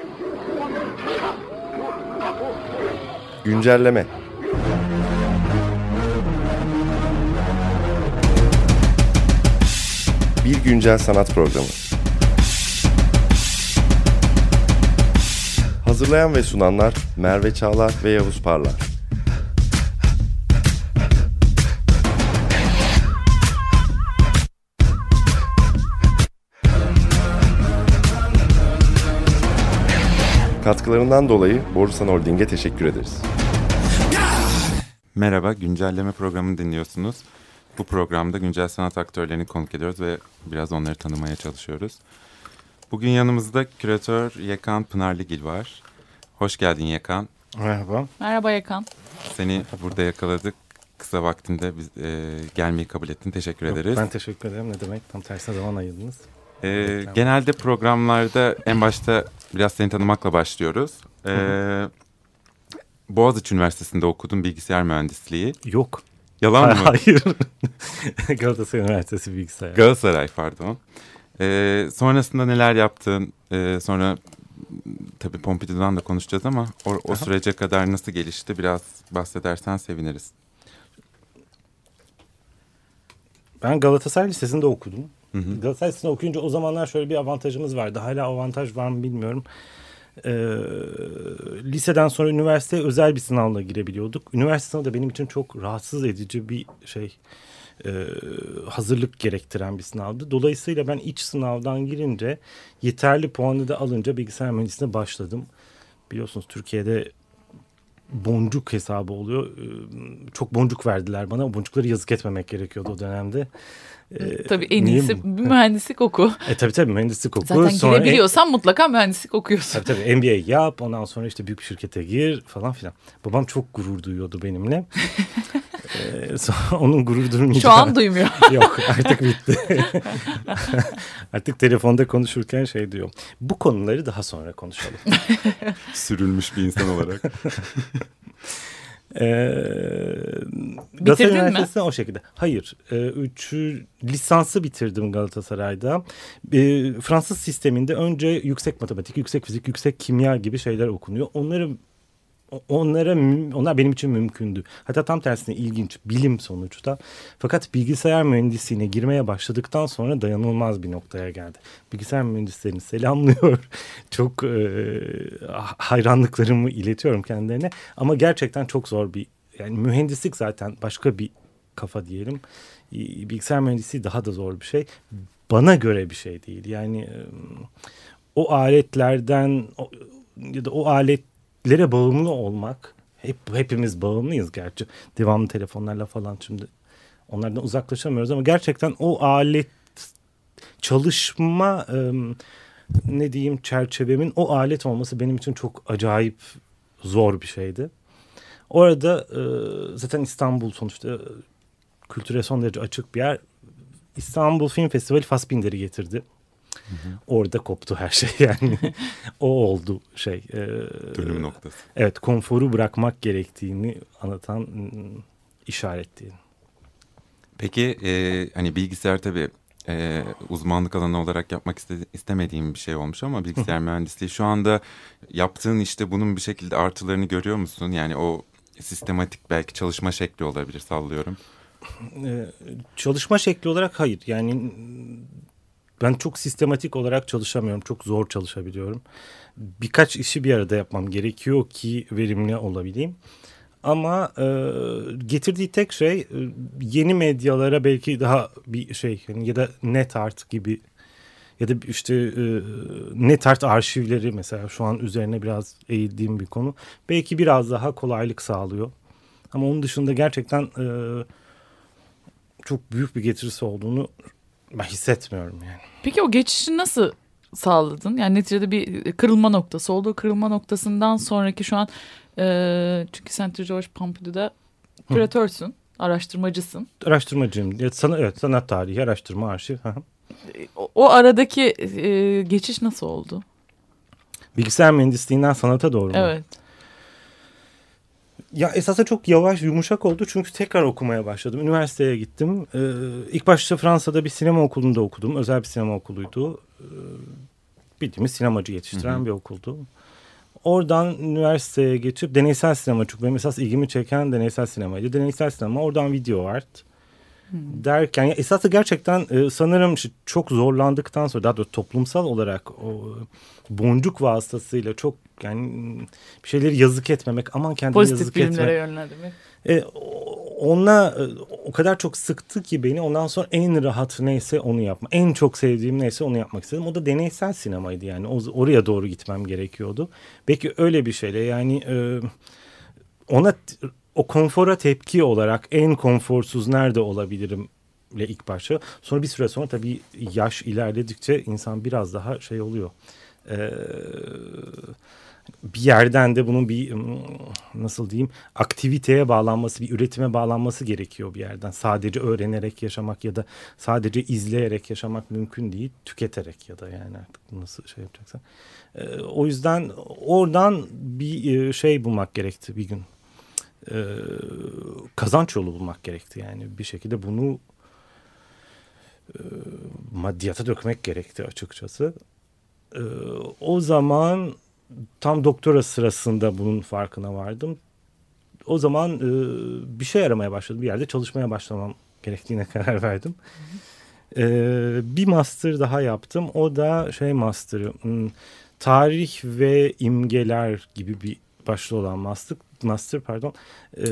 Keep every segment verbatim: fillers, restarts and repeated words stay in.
Güncelleme. Bir güncel sanat programı. Hazırlayan ve sunanlar Merve Çağlar ve Yavuz Parlar. Katkılarından dolayı Borusan Holding'e teşekkür ederiz. Merhaba, güncelleme programını dinliyorsunuz. Bu programda güncel sanat aktörlerini konuk ediyoruz ve biraz onları tanımaya çalışıyoruz. Bugün yanımızda küratör Yekan Pınarlıgil var. Hoş geldin Yekan. Merhaba. Merhaba Yekan. Seni burada yakaladık. Kısa vaktinde biz, e, gelmeyi kabul ettin. Teşekkür Yok, ederiz. Ben teşekkür ederim. Ne demek? Tam tersine zaman ayırdınız. E, genelde programlarda en başta biraz seni tanımakla başlıyoruz. E, Boğaziçi Üniversitesi'nde okudun bilgisayar mühendisliği. Yok. Yalan mı? Hayır. Galatasaray Üniversitesi bilgisayar. Galatasaray pardon. E, sonrasında neler yaptın? E, sonra tabii Pompidou'dan da konuşacağız ama o, o sürece kadar nasıl gelişti biraz bahsedersen seviniriz. Ben Galatasaray Lisesi'nde okudum. Hı hı. Galatasaray Lisesi'nde okuyunca o zamanlar şöyle bir avantajımız vardı. Hala avantaj var mı bilmiyorum. Ee, liseden sonra üniversiteye özel bir sınavla girebiliyorduk. Üniversite sınavı da benim için çok rahatsız edici bir şey. E, hazırlık gerektiren bir sınavdı. Dolayısıyla ben iç sınavdan girince yeterli puanı da alınca bilgisayar mühendisliğine başladım. Biliyorsunuz Türkiye'de boncuk hesabı oluyor. E, çok boncuk verdiler bana. O boncukları yazık etmemek gerekiyordu o dönemde. E, tabii en iyisi mühendislik oku. E tabii tabii mühendislik oku. Zaten sonra girebiliyorsan en... mutlaka mühendislik okuyorsun. Tabii tabii M B A yap, ondan sonra işte büyük bir şirkete gir falan filan. Babam çok gurur duyuyordu benimle. ee, sonra onun gurur duymayacağı... Şu an duymuyor. Yok artık bitti. Artık telefonda konuşurken şey diyor. Bu konuları daha sonra konuşalım. Sürülmüş bir insan olarak. Ee, Bitirdin mi? O şekilde. Hayır. E, üçü lisansı bitirdim Galatasaray'da. E, Fransız sisteminde önce yüksek matematik, yüksek fizik, yüksek kimya gibi şeyler okunuyor. Onları onlara onlar benim için mümkündü. Hatta tam tersine ilginç, bilim sonuçta. Fakat bilgisayar mühendisliğine girmeye başladıktan sonra dayanılmaz bir noktaya geldi. Bilgisayar mühendislerini selamlıyor. Çok e, hayranlıklarımı iletiyorum kendilerine. Ama gerçekten çok zor bir, yani mühendislik zaten başka bir kafa diyelim. Bilgisayar mühendisliği daha da zor bir şey. Bana göre bir şey değil. Yani e, o aletlerden o, ya da o alet lere bağımlı olmak, hep hepimiz bağımlıyız gerçi, devamlı telefonlarla falan, şimdi onlardan uzaklaşamıyoruz ama gerçekten o alet çalışma e, ne diyeyim çerçevemin o alet olması benim için çok acayip zor bir şeydi. Orada e, zaten İstanbul sonuçta kültüre son derece açık bir yer. İstanbul Film Festivali Fassbinder'i getirdi. Hı hı. Orada koptu her şey yani. O oldu şey. E, Dönüm noktası. Evet, konforu bırakmak gerektiğini anlatan işaret diyelim. Peki e, hani bilgisayar tabii e, uzmanlık alanı olarak yapmak iste, istemediğim bir şey olmuş ama bilgisayar mühendisliği şu anda yaptığın işte bunun bir şekilde artılarını görüyor musun? Yani o sistematik belki çalışma şekli olabilir, sallıyorum. E, çalışma şekli olarak hayır. Yani ben çok sistematik olarak çalışamıyorum. Çok zor çalışabiliyorum. Birkaç işi bir arada yapmam gerekiyor ki verimli olabileyim. Ama e, getirdiği tek şey e, yeni medyalara belki daha bir şey yani, ya da NetArt gibi ya da işte e, NetArt arşivleri mesela şu an üzerine biraz eğildiğim bir konu. Belki biraz daha kolaylık sağlıyor. Ama onun dışında gerçekten e, çok büyük bir getirisi olduğunu ben hissetmiyorum yani. Peki o geçişi nasıl sağladın? Yani neticede bir kırılma noktası oldu. Kırılma noktasından sonraki şu an e, çünkü Centre Georges Pompidou'da küratörsün, Hı. araştırmacısın. Araştırmacıyım. Evet, sana, evet sanat tarihi, araştırma, arşiv. O, o aradaki e, geçiş nasıl oldu? Bilgisayar mühendisliğinden sanata doğru mu? Evet. Ya esasında çok yavaş, yumuşak oldu çünkü tekrar okumaya başladım. Üniversiteye gittim. Ee, ilk başta Fransa'da bir sinema okulunda okudum. Özel bir sinema okuluydu. Ee, bildiğimiz sinemacı yetiştiren Hı hı. bir okuldu. Oradan üniversiteye geçip deneysel sinema, çok benim esas ilgimi çeken deneysel sinemaydı. Deneysel sinema, oradan video art hmm. derken ya esası gerçekten e, sanırım işte çok zorlandıktan sonra, daha doğrusu toplumsal olarak o boncuk vasıtasıyla çok yani bir şeyleri yazık etmemek, aman kendini pozitif yazık etme. bilimlere yönlendirmek. E, ona e, o kadar çok sıktı ki beni, ondan sonra en rahat neyse onu yapma. En çok sevdiğim neyse onu yapmak istedim. O da deneysel sinemaydı yani. O, oraya doğru gitmem gerekiyordu. Belki öyle bir şeyle yani e, ona o konfora tepki olarak en konforsuz nerede olabilirim ile ilk başta. Sonra bir süre sonra tabii yaş ilerledikçe insan biraz daha şey oluyor. Eee bir yerden de bunun bir nasıl diyeyim aktiviteye bağlanması, bir üretime bağlanması gerekiyor bir yerden. Sadece öğrenerek yaşamak ya da sadece izleyerek yaşamak mümkün değil. Tüketerek ya da yani artık nasıl şey yapacaksan. Ee, o yüzden oradan bir şey bulmak gerekti bir gün. Ee, kazanç yolu bulmak gerekti yani. Bir şekilde bunu e, maddiyata dökmek gerekti açıkçası. Ee, o zaman tam doktora sırasında bunun farkına vardım. O zaman e, bir şey aramaya başladım. Bir yerde çalışmaya başlamam gerektiğine karar verdim. E, bir master daha yaptım. O da şey master'ı. Tarih ve imgeler gibi bir başlığı olan master. Master pardon. E,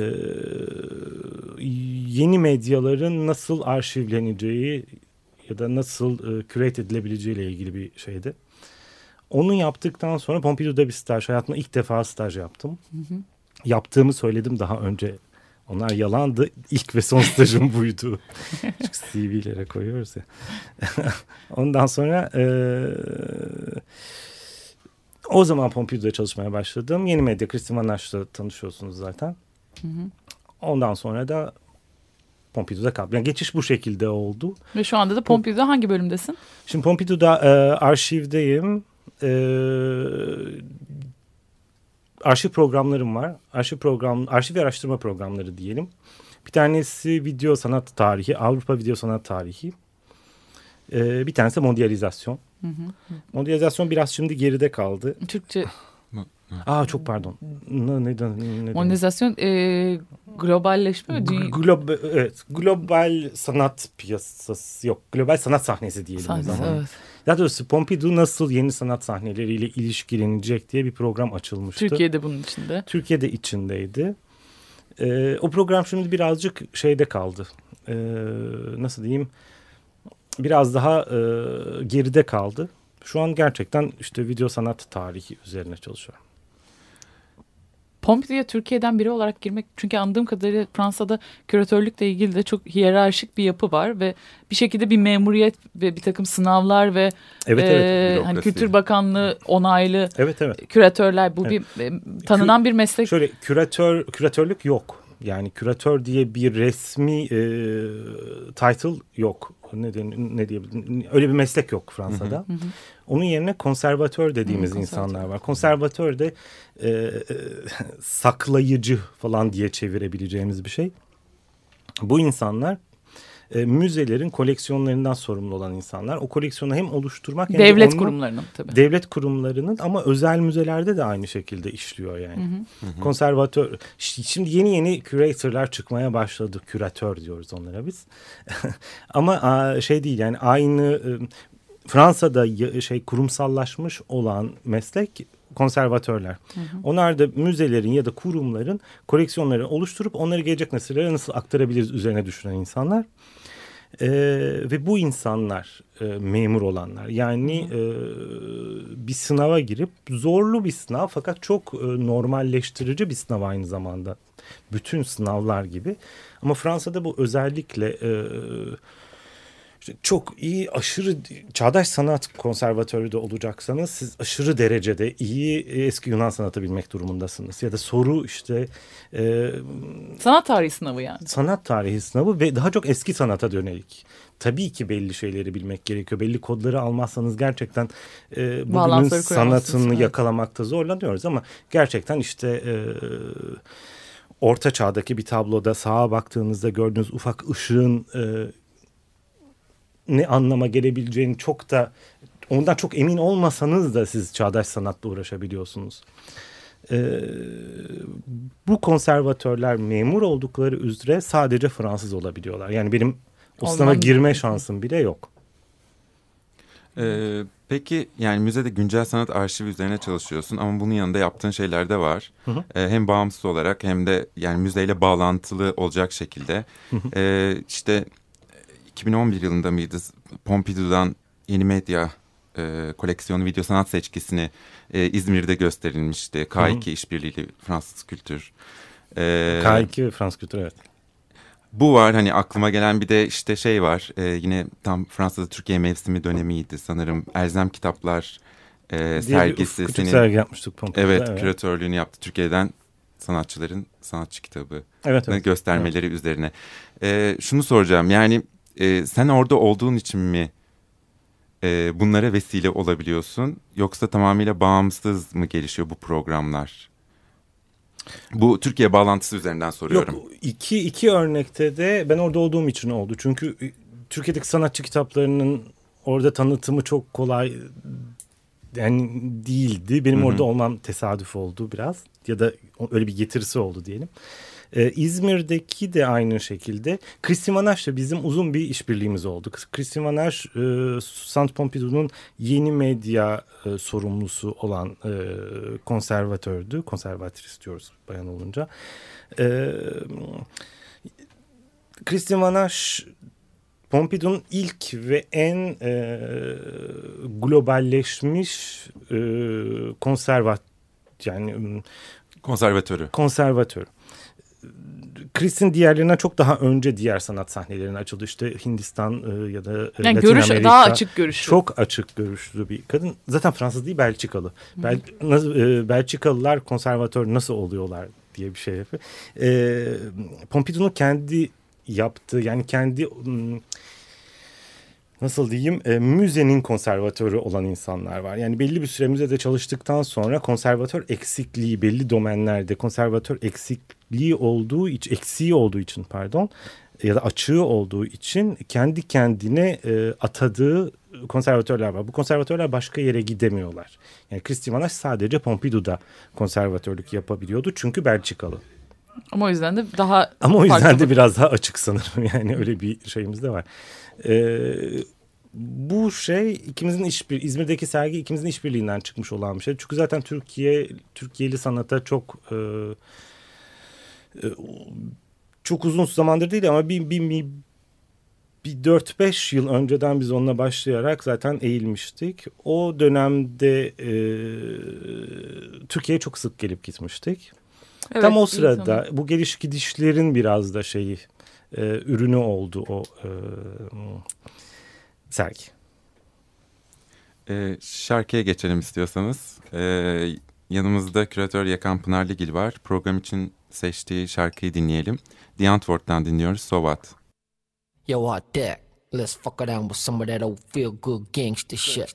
yeni medyaların nasıl arşivleneceği ya da nasıl e, curate edilebileceği ile ilgili bir şeydi. Onu yaptıktan sonra Pompidou'da bir staj, hayatımda ilk defa staj yaptım. Hı hı. Yaptığımı söyledim daha önce. Onlar yalandı. İlk ve son stajım buydu. Çünkü C V'lere koyuyoruz ya. Ondan sonra e, o zaman Pompidou'da çalışmaya başladım. Yeni medya, Christine Van Asch'la tanışıyorsunuz zaten. Hı hı. Ondan sonra da Pompidou'da kaldım. Yani geçiş bu şekilde oldu. Ve şu anda da Pompidou'da hangi bölümdesin? Şimdi Pompidou'da e, arşivdeyim. Ee, arşiv programlarım var. Arşiv program, arşiv ve araştırma programları diyelim. Bir tanesi video sanat tarihi, Avrupa video sanat tarihi. Ee, bir tanesi mondializasyon. Hı hı. Mondializasyon biraz şimdi geride kaldı. Türkçe. Aa çok pardon. Ne, neden? neden? Mondializasyon e, globalleşme mi? G- global, evet, global sanat piyasası yok. Global sanat sahnesi diyelim Sahnesi, o zaman. evet. Daha doğrusu Pompidou nasıl yeni sanat sahneleriyle ilişkilenecek diye bir program açılmıştı. Türkiye'de bunun içinde. Türkiye'de içindeydi. Ee, o program şimdi birazcık şeyde kaldı. Ee, nasıl diyeyim? Biraz daha e, geride kaldı. Şu an gerçekten işte video sanat tarihi üzerine çalışıyorum. Pompidou'ya Türkiye'den biri olarak girmek, çünkü anladığım kadarıyla Fransa'da küratörlükle ilgili de çok hiyerarşik bir yapı var ve bir şekilde bir memuriyet ve bir takım sınavlar ve evet, e, evet, hani Kültür Bakanlığı onaylı evet, evet. küratörler, bu evet. bir e, tanınan Kü- bir meslek. Şöyle küratör küratörlük yok. Yani küratör diye bir resmi e, title yok. Ne diye, ne diye öyle bir meslek yok Fransa'da. Hı hı. Onun yerine konservatör dediğimiz hı, konservatör. insanlar var. Konservatör de e, e, saklayıcı falan diye çevirebileceğimiz bir şey. Bu insanlar e, müzelerin koleksiyonlarından sorumlu olan insanlar. O koleksiyonu hem oluşturmak hem devlet de onu, kurumlarının tabii. Devlet kurumlarının ama özel müzelerde de aynı şekilde işliyor yani. Hı hı. Konservatör. Şimdi yeni yeni küratörler çıkmaya başladı. Küratör diyoruz onlara biz. Ama şey değil yani aynı Fransa'da şey kurumsallaşmış olan meslek konservatörler. Hı hı. Onlar da müzelerin ya da kurumların koleksiyonları oluşturup onları gelecek nesillere nasıl aktarabiliriz üzerine düşünen insanlar. Ee, ve bu insanlar e, memur olanlar. Yani e, bir sınava girip zorlu bir sınav fakat çok e, normalleştirici bir sınav aynı zamanda. Bütün sınavlar gibi. Ama Fransa'da bu özellikle e, işte çok iyi aşırı çağdaş sanat konservatörü de olacaksanız siz aşırı derecede iyi eski Yunan sanatı bilmek durumundasınız. Ya da soru işte e, sanat tarihi sınavı yani. Sanat tarihi sınavı ve daha çok eski sanata yönelik. Tabii ki belli şeyleri bilmek gerekiyor. Belli kodları almazsanız gerçekten e, bugünün sanatını evet. yakalamakta zorlanıyoruz ama gerçekten işte e, orta çağdaki bir tabloda sağa baktığınızda gördüğünüz ufak ışığın e, ne anlama gelebileceğini çok da ondan çok emin olmasanız da siz çağdaş sanatla uğraşabiliyorsunuz. Ee, bu konservatörler memur oldukları üzere sadece Fransız olabiliyorlar. Yani benim o sınava girme şansım bile yok. Ee, peki yani müzede güncel sanat arşivi üzerine çalışıyorsun ama bunun yanında yaptığın şeyler de var. Hı hı. Ee, hem bağımsız olarak hem de yani müzeyle bağlantılı olacak şekilde. Hı hı. Ee, işte iki bin on bir yılında mıydı Pompidou'dan Yeni Medya e, koleksiyonu video sanat seçkisini e, İzmir'de gösterilmişti. K iki işbirliğiyle Fransız Kültür. Ee, K iki Fransız Kültür, evet. Bu var hani aklıma gelen bir de işte şey var e, yine tam Fransa'da Türkiye mevsimi dönemiydi sanırım. Elzem Kitaplar e, sergisi. Küçük senin, sergi yapmıştık Pompidou'da. Evet, evet küratörlüğünü yaptı. Türkiye'den sanatçıların sanatçı kitabı evet, evet, göstermeleri evet. üzerine. E, şunu soracağım yani e, sen orada olduğun için mi e, bunlara vesile olabiliyorsun? Yoksa tamamıyla bağımsız mı gelişiyor bu programlar? Bu Türkiye bağlantısı üzerinden soruyorum. Yok, iki, iki örnekte de ben orada olduğum için oldu. Çünkü Türkiye'deki sanatçı kitaplarının orada tanıtımı çok kolay yani değildi. Benim Hı-hı. orada olmam tesadüf oldu biraz. Ya da öyle bir getirisi oldu diyelim. Ee, İzmir'deki de aynı şekilde. Christine Vanache'la bizim uzun bir işbirliğimiz oldu. Christine Vanache e, Centre Pompidou'nun yeni medya e, sorumlusu olan e, konservatördü. Konservatris diyoruz bayan olunca. E, Christine Vanache Pompidou'nun ilk ve en e, globalleşmiş e, konservat yani konservatörü. Konservatörü. Chris'in diğerlerinden çok daha önce diğer sanat sahnelerine açıldı. İşte Hindistan e, ya da yani Latin görüş, Amerika. daha açık görüşlü. Çok açık görüşlü bir kadın. Zaten Fransız değil, Belçikalı. Bel, nasıl, e, Belçikalılar konservatör nasıl oluyorlar diye bir şey yapıyor. E, Pompidou'nun kendi yaptığı yani kendi nasıl diyeyim e, müzenin konservatörü olan insanlar var. Yani belli bir süre müzede çalıştıktan sonra konservatör eksikliği belli domenlerde konservatör eksikliği olduğu için eksiği olduğu için pardon ya da açığı olduğu için kendi kendine e, atadığı konservatörler var. Bu konservatörler başka yere gidemiyorlar. Yani Christine Vanache sadece Pompidou'da konservatörlük yapabiliyordu çünkü Belçikalı. Ama o yüzden de daha Ama o yüzden de biraz daha açık sanırım. Yani öyle bir şeyimiz de var. Ee, bu şey ikimizin işbir İzmir'deki sergi ikimizin işbirliğinden çıkmış olan bir şey. Çünkü zaten Türkiye Türkiye'li sanata çok e, e, çok uzun zamandır değil ama bir bir, bir, bir dört beş yıl önceden biz onunla başlayarak zaten eğilmiştik. O dönemde e, Türkiye'ye çok sık gelip gitmiştik. Evet, tam o sırada bu geliş gidişlerin biraz da şeyi e, ürünü oldu o e, sergi. E, şarkıya geçelim istiyorsanız. E, yanımızda küratör Yakan Pınarligil var. Program için seçtiği şarkıyı dinleyelim. The Antwoord'dan dinliyoruz. So What? Yo, what that? Let's fuck around with some of that old feel good gangster shit.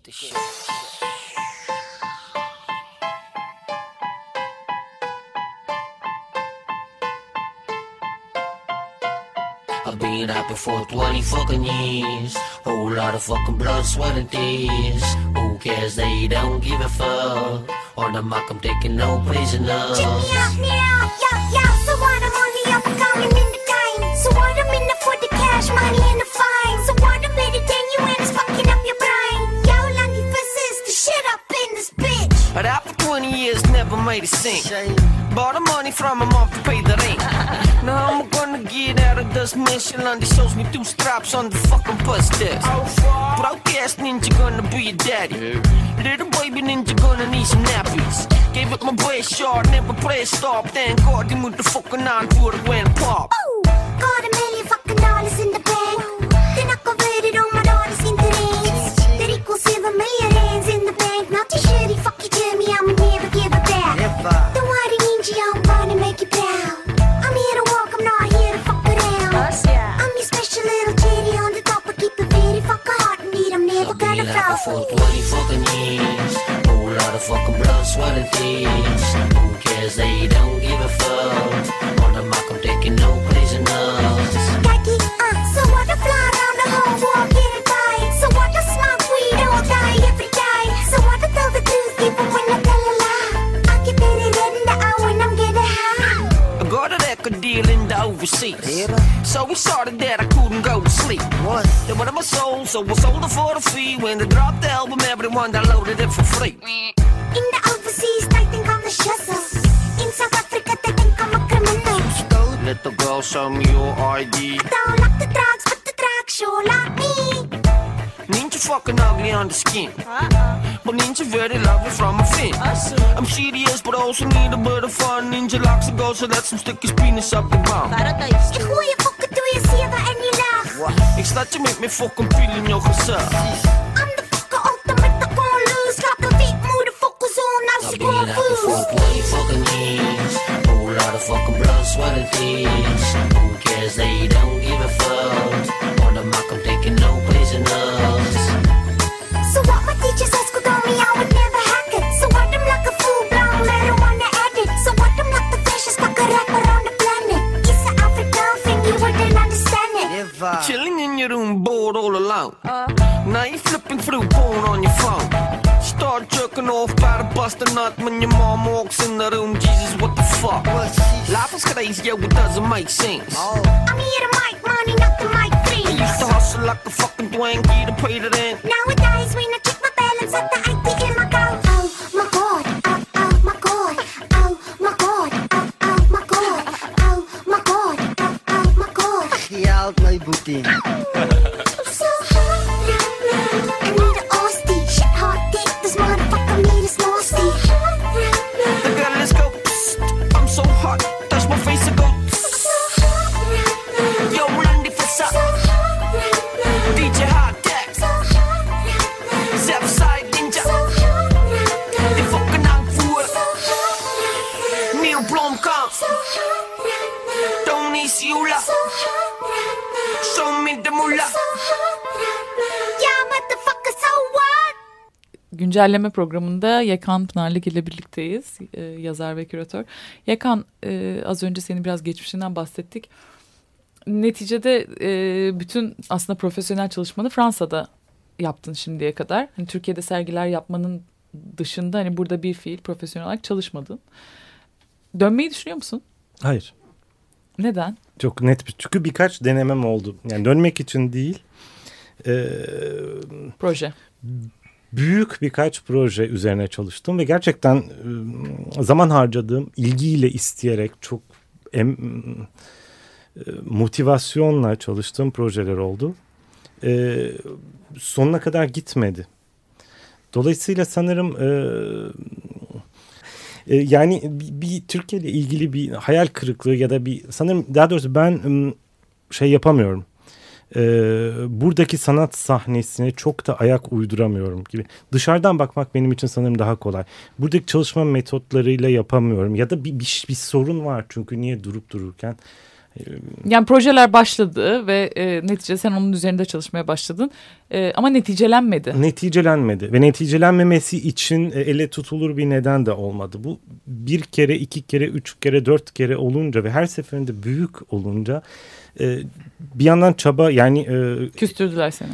I've been out before twenty fucking years. Whole lot of fucking blood, sweat and tears. Who cares? They don't give a fuck. On the mock, I'm taking no prisoners. Check me out now, yo, yo. So what, I'm on the up and coming in the game. So what, I'm in the for the cash, money and the fine. So what, I'm better than you and it's fucking up your brain. Yo, lucky faces, the shit up in this bitch. But out for twenty years, never made a cent. Bought the money from my mom to pay the rent. Now I'm gonna get out of this Michelin. They shows me two straps on the fucking bus desk. Broke ass ninja gonna be a daddy. Little baby ninja gonna need some nappies. Gave it my best shot, never play stop. Then caught him with the fucking on for the went pop. Ooh, got a million fucking dollars in the bank. Then I converted all my daughters into rings. That equals seven million hands in the bank. Not too shitty, fuck you, Jimmy, I'ma never give it back. Don't worry, ninja, I'm gonna make you proud. I'm here to walk, I'm not here to fuck around. I'm your special little kitty on the top, I keep it very fucking hard and beat, I'm never gonna fall for for twenty fucking years. Whole lot of fucking blood, sweat and tears. Who cares? They don't give a fuck. On the mock, I'm taking no prisoners. Khaki, uh, so what, I fly around the whole world, get it right. So what, I smoke weed all day, every overseas. So we started that I couldn't go to sleep. What? Then one of my souls, so we sold it for the fee. When they dropped the album, everyone downloaded it for free. In the overseas, they think I'm a shizzle. In South Africa, they think I'm a criminal. Little girl, show me your I D. I don't like the drugs, but the drugs sure like me. Ninja fucking ugly on the skin. Uh-uh. But Ninja very lovely from a fin. I'm serious, but also need a bit of fun. Ninja locks and goes, so let some stick his penis up the bum. Ik gooi je fokken, doe je zeven en je lach. Ik slaat je met mijn fucking piel in jouw gezicht. I'm the fucker ultimate, I gon' lose. Slaap een beat, moe de focus on, now she gon' lose. Twenty fucking years, whole lot of fucking blood, sweat and tears. Who cares? They don't give a fuck. On the mock, I'm taking no prisoners. So what my teacher says could on me, I would never hack it. So what I'm like a full-blown marijuana addict. So what I'm like the freshest fucker rapper on the planet. It's an African thing, you wouldn't understand it. Chilling in your room, bored all alone. Uh. Now you flipping through porn on your phone. Start jerking off by the busted nut when your mom walks in the room. Jesus, what the fuck? Life is crazy, yo, it doesn't make sense. Oh. I'm here to make money, not to make friends. I used to hustle like a fucking Dwangy to pay the rent. Nowadays, when I check my balance at the A T M, I go, oh my god, oh, oh my god, oh my god, oh, oh my god, oh my god, oh, oh my god. Geld, my booty. I'm so hot, I need an Aussie, shit hot dick, this motherfucker need is nasty. The girl, let's go. Psst, I'm so hot, touch my face and go. Psst. Yo, Randy for suck. D J Hot Deck. Southside Ninja. Die fucking aanvoer. Neil Blomkamp. Tony Siula. Show me the moolah. Yeah, motherfucker, so what? Güncelleme programında Yekan Pınarlık ile birlikteyiz. Ee, yazar ve küratör. Yekan, e, az önce senin biraz geçmişinden bahsettik. Neticede e, bütün aslında profesyonel çalışmanı Fransa'da yaptın şimdiye kadar. Hani Türkiye'de sergiler yapmanın dışında hani burada bir fiil profesyonel olarak çalışmadın. Dönmeyi düşünüyor musun? Hayır. Neden? Çok net bir. Çünkü birkaç denemem oldu. Yani dönmek için değil. Ee, Proje. Büyük birkaç proje üzerine çalıştım ve gerçekten e, zaman harcadığım, ilgiyle isteyerek çok em, e, motivasyonla çalıştığım projeler oldu. E, sonuna kadar gitmedi. Dolayısıyla sanırım e, e, yani bir, bir Türkiye ile ilgili bir hayal kırıklığı ya da bir sanırım daha doğrusu ben e, şey yapamıyorum. Ee, buradaki sanat sahnesine çok da ayak uyduramıyorum gibi. Dışarıdan bakmak benim için sanırım daha kolay. Buradaki çalışma metotlarıyla yapamıyorum ya da bir, bir, bir sorun var çünkü niye durup dururken. E, Yani projeler başladı ve e, neticede sen onun üzerinde çalışmaya başladın e, ama neticelenmedi. Neticelenmedi ve neticelenmemesi için e, ele tutulur bir neden de olmadı. Bu bir kere, iki kere, üç kere, dört kere olunca ve her seferinde büyük olunca e, bir yandan çaba yani... E, Küstürdüler seni.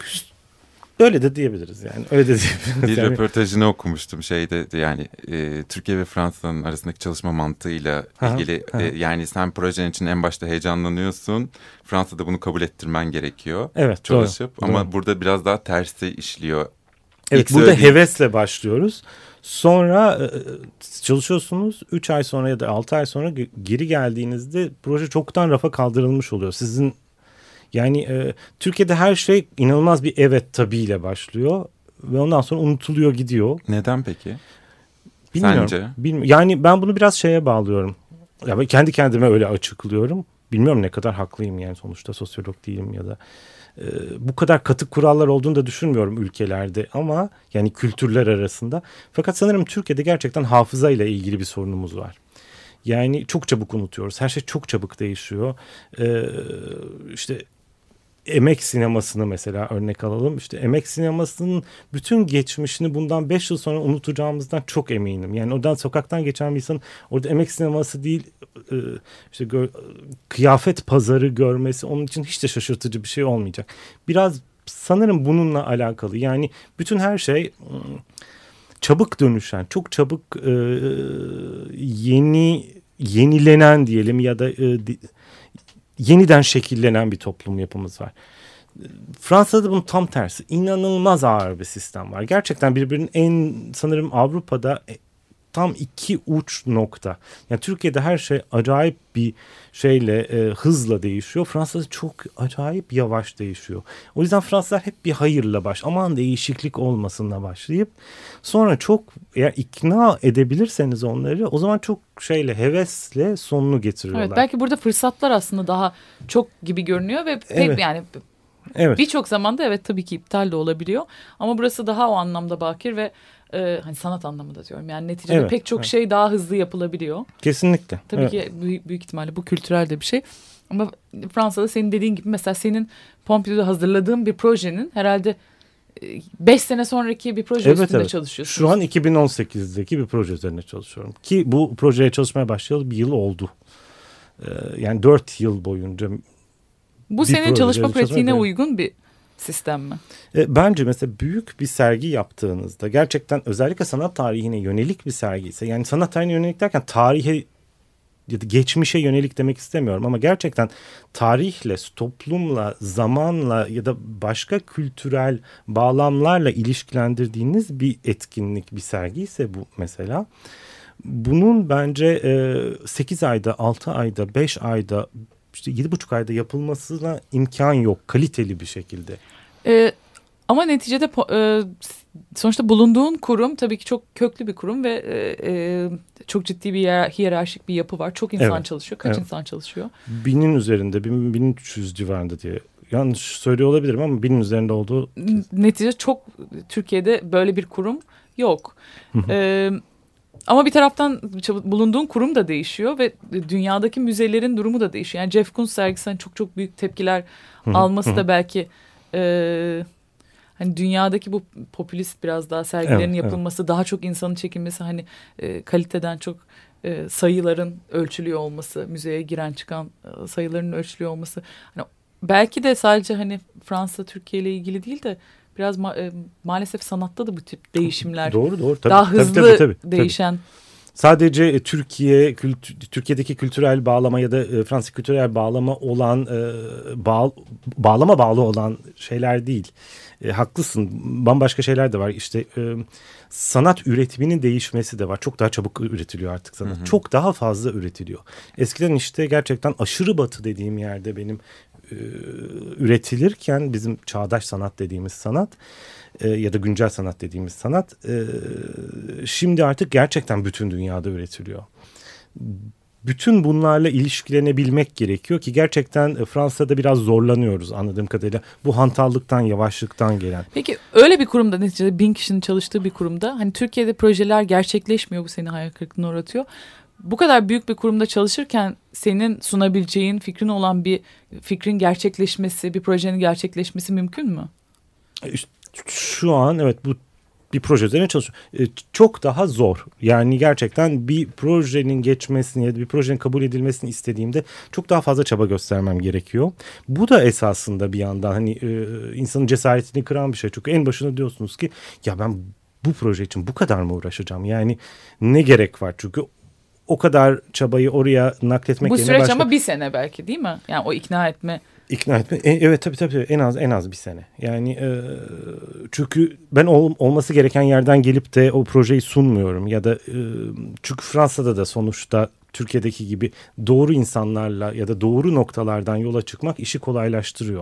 Öyle de diyebiliriz yani. Öyle de diyebiliriz. Bir yani. röportajını okumuştum şeyde yani e, Türkiye ve Fransa'nın arasındaki çalışma mantığıyla Aha, ilgili aha. e, yani sen projen için en başta heyecanlanıyorsun. Fransa'da bunu kabul ettirmen gerekiyor. Evet, çalışıp doğru, ama doğru. burada biraz daha tersi işliyor. Evet, İlk burada söylediğin- hevesle başlıyoruz. Sonra e, çalışıyorsunuz. üç ay sonra ya da altı ay sonra ge- geri geldiğinizde proje çoktan rafa kaldırılmış oluyor. Sizin yani e, Türkiye'de her şey inanılmaz bir evet tabiyle başlıyor ve ondan sonra unutuluyor gidiyor. Neden peki? Bilmiyorum. Sence? Bilmiyorum. Yani ben bunu biraz şeye bağlıyorum. Ya ben kendi kendime öyle açıklıyorum. Bilmiyorum ne kadar haklıyım yani sonuçta sosyolog değilim ya da e, bu kadar katı kurallar olduğunu da düşünmüyorum ülkelerde ama yani kültürler arasında. Fakat sanırım Türkiye'de gerçekten hafızayla ilgili bir sorunumuz var. Yani çok çabuk unutuyoruz. Her şey çok çabuk değişiyor. Ee, işte emek sinemasını mesela örnek alalım. İşte emek sinemasının bütün geçmişini bundan beş yıl sonra unutacağımızdan çok eminim. Yani oradan sokaktan geçen bir insan orada emek sineması değil e, işte gö- kıyafet pazarı görmesi onun için hiç de şaşırtıcı bir şey olmayacak. Biraz sanırım bununla alakalı. Yani bütün her şey çabuk dönüşen, çok çabuk e, yeni yenilenen diyelim ya da e, di, yeniden şekillenen bir toplum yapımız var. Fransa'da bunun tam tersi. İnanılmaz ağır bir sistem var. Gerçekten birbirinin en sanırım Avrupa'da tam iki uç nokta. Yani Türkiye'de her şey acayip bir şeyle e, hızla değişiyor. Fransa'da çok acayip yavaş değişiyor. O yüzden Fransızlar hep bir hayırla baş, aman değişiklik olmasınla başlayıp sonra çok eğer ikna edebilirseniz onları o zaman çok şeyle hevesle sonunu getiriyorlar. Evet, belki burada fırsatlar aslında daha çok gibi görünüyor ve Evet. hep yani Evet. birçok zamanda evet tabii ki iptal de olabiliyor ama burası daha o anlamda bakir ve e, hani sanat anlamında diyorum. Yani neticede Evet, pek çok evet. şey daha hızlı yapılabiliyor. Kesinlikle. Tabii Evet. ki büyük, büyük ihtimalle bu kültürel de bir şey. Ama Fransa'da senin dediğin gibi mesela senin Pompidou'da hazırladığın bir projenin herhalde beş sene sonraki bir proje Evet, üstünde evet. çalışıyorsunuz. Şu an iki bin on sekizdeki bir proje üzerine çalışıyorum. Ki bu projeye çalışmaya başlayalı bir yıl oldu. Ee, yani dört yıl boyunca. Bu bir senin proje çalışma çalışmaya pratiğine devam- uygun bir sistem mi? E, bence mesela büyük bir sergi yaptığınızda gerçekten özellikle sanat tarihine yönelik bir sergi ise yani sanat tarihine yönelik derken tarihe ya da geçmişe yönelik demek istemiyorum ama gerçekten tarihle, toplumla, zamanla ya da başka kültürel bağlamlarla ilişkilendirdiğiniz bir etkinlik, bir sergi ise bu mesela. Bunun bence e, sekiz ayda, altı ayda, beş ayda, işte yedi buçuk ayda yapılmasına imkan yok kaliteli bir şekilde. Ee, ama neticede po- e, sonuçta bulunduğun kurum tabii ki çok köklü bir kurum ve e, e, çok ciddi bir hiyer- hiyerarşik bir yapı var. Çok insan Evet. çalışıyor. Kaç Evet. insan çalışıyor? Binin üzerinde, bin, bin üç yüz civarında diye. Yanlış söylüyor olabilirim ama binin üzerinde olduğu. N- Netice çok Türkiye'de böyle bir kurum yok. Ee, ama bir taraftan çab- bulunduğun kurum da değişiyor ve dünyadaki müzelerin durumu da değişiyor. Yani Jeff Koons sergisinden çok çok büyük tepkiler alması da belki e, hani dünyadaki bu popülist biraz daha sergilerin Evet, yapılması, daha çok insanın çekilmesi, hani e, kaliteden çok e, sayıların ölçülüyor olması, müzeye giren çıkan e, sayıların ölçülüyor olması. Hani belki de sadece hani Fransa Türkiye ile ilgili değil de biraz ma- e, maalesef sanatta da bu tip değişimler Doğru doğru. Tabii, daha tabii, hızlı tabii, tabii, tabii. değişen. Sadece e, Türkiye, kültü, Türkiye'deki kültürel bağlama ya da e, Fransa kültürel bağlama olan, e, bağ, bağlama bağlı olan şeyler değil. E, haklısın. Bambaşka şeyler de var. İşte e, sanat üretiminin değişmesi de var. Çok daha çabuk üretiliyor artık sanat. Hı hı. Çok daha fazla üretiliyor. Eskiden işte gerçekten aşırı batı dediğim yerde benim e, üretilirken bizim çağdaş sanat dediğimiz sanat e, ya da güncel sanat dediğimiz sanat e, şimdi artık gerçekten bütün dünyada üretiliyor. Bütün bunlarla ilişkilenebilmek gerekiyor ki gerçekten Fransa'da biraz zorlanıyoruz anladığım kadarıyla. Bu hantallıktan, yavaşlıktan gelen. Peki öyle bir kurumda, neticede bin kişinin çalıştığı bir kurumda hani Türkiye'de projeler gerçekleşmiyor, bu seni hayal kırıklığına uğratıyor. Bu kadar büyük bir kurumda çalışırken senin sunabileceğin, fikrin olan bir fikrin gerçekleşmesi, bir projenin gerçekleşmesi mümkün mü? İşte şu an evet bu bir proje üzerine çalışıyor. Ee, çok daha zor. Yani gerçekten bir projenin geçmesini ya da bir projenin kabul edilmesini istediğimde çok daha fazla çaba göstermem gerekiyor. Bu da esasında bir yandan hani e, insanın cesaretini kıran bir şey. Çünkü en başında diyorsunuz ki ya ben bu proje için bu kadar mı uğraşacağım? Yani ne gerek var? Çünkü o kadar çabayı oraya nakletmek Bu yerine süreç başka... ama bir sene belki, değil mi? Yani o ikna etme. İkna etme. E, evet tabii tabii en az en az bir sene. Yani e, çünkü ben ol, olması gereken yerden gelip de o projeyi sunmuyorum ya da e, çünkü Fransa'da da sonuçta Türkiye'deki gibi doğru insanlarla ya da doğru noktalardan yola çıkmak işi kolaylaştırıyor.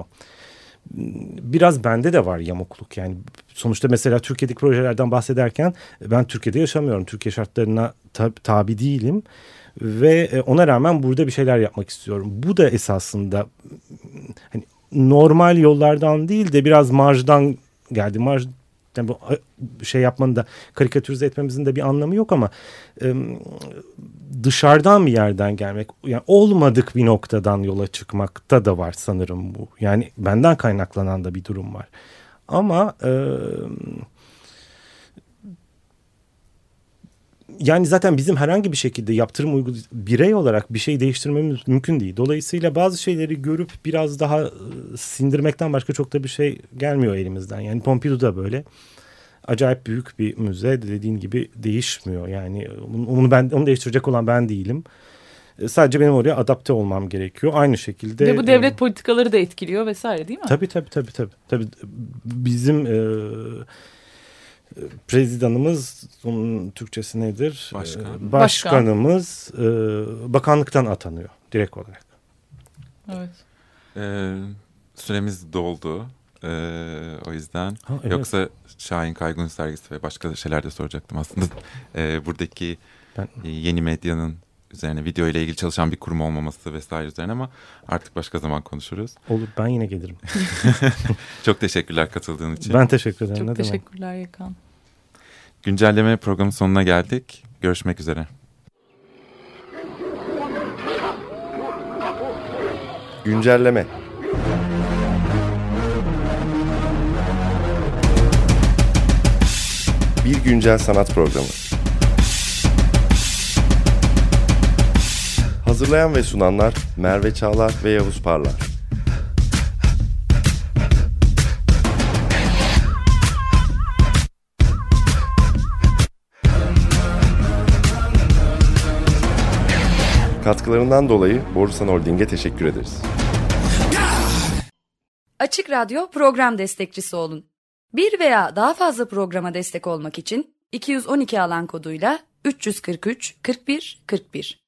Biraz bende de var yamukluk yani sonuçta mesela Türkiye'deki projelerden bahsederken ben Türkiye'de yaşamıyorum. Türkiye şartlarına tab- tabi değilim. Ve ona rağmen burada bir şeyler yapmak istiyorum. Bu da esasında hani normal yollardan değil de biraz marjdan geldi. Marj, yani bu şey yapmanın da karikatürize etmemizin de bir anlamı yok ama dışarıdan bir yerden gelmek, yani olmadık bir noktadan yola çıkmakta da var sanırım bu. Yani benden kaynaklanan da bir durum var. Ama e, yani zaten bizim herhangi bir şekilde yaptırım uygul birey olarak bir şey değiştirmemiz mümkün değil. Dolayısıyla bazı şeyleri görüp biraz daha e, sindirmekten başka çok da bir şey gelmiyor elimizden. Yani Pompidou da böyle. Acayip büyük bir müze, dediğin gibi değişmiyor. Yani onu ben onu değiştirecek olan ben değilim. E, sadece benim oraya adapte olmam gerekiyor. Aynı şekilde. Ve bu devlet e, politikaları da etkiliyor vesaire değil mi? Tabii tabii tabii. tabii. tabii. Bizim e, Prezidanımız, onun Türkçesi nedir? Başkan. Başkanımız e, bakanlıktan atanıyor direkt olarak. Evet. Ee, süremiz doldu. Ee, o yüzden. Ha, evet. Yoksa Şahin Kaygun sergisi ve başka şeyler de soracaktım aslında. Ee, buradaki ben... yeni medyanın üzerine, video ile ilgili çalışan bir kurum olmaması vesaire üzerine, ama artık başka zaman konuşuruz. Olur, ben yine gelirim. Çok teşekkürler katıldığın için. Ben teşekkür ederim. Çok ne teşekkürler demek? Yakan. Güncelleme programının sonuna geldik. Görüşmek üzere. Güncelleme. Bir güncel sanat programı. Hazırlayan ve sunanlar Merve Çağlar ve Yavuz Parlar. Katkılarından dolayı Borusan Holding'e teşekkür ederiz. Açık Radyo program destekçisi olun. Bir veya daha fazla programa destek olmak için iki yüz on iki alan koduyla üç yüz kırk üç kırk bir kırk bir